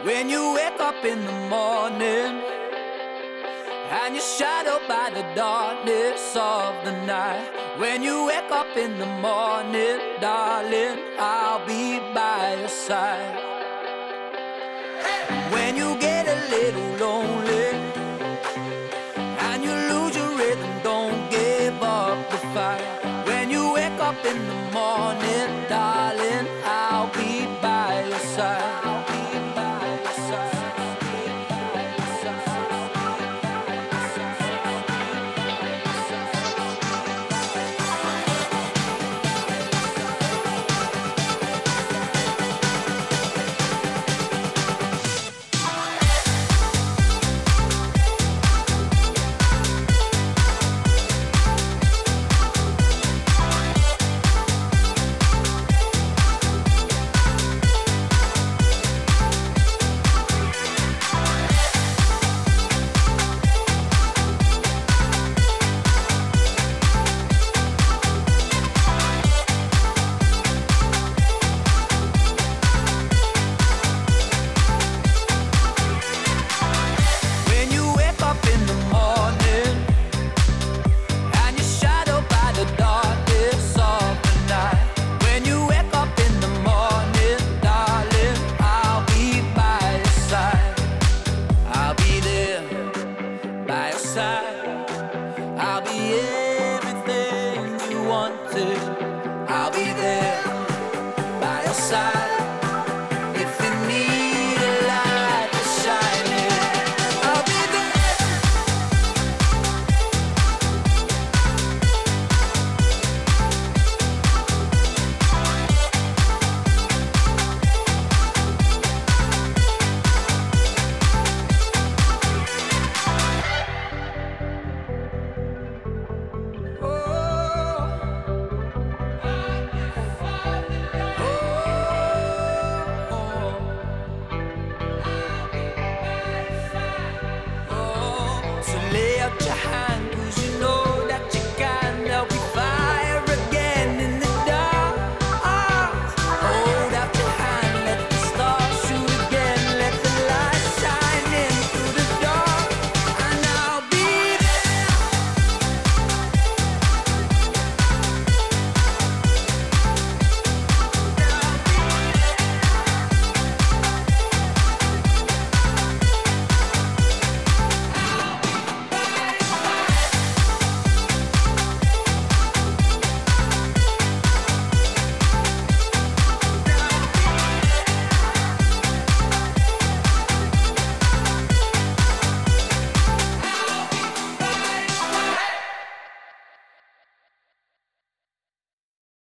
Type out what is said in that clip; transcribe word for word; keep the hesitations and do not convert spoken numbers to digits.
When you wake up in the morning and you're shadowed by the darkness of the night. When you wake up in the morning, darling, I'll be by your side. When you get a little lonely and you lose your rhythm, don't give up the fight. When you wake up in the morning, darling, I'll be by your side. I'll be by your side. I'll be everything you wanted. I'll be there by your side. If you need a light to shine in, I'll be there. Lay out your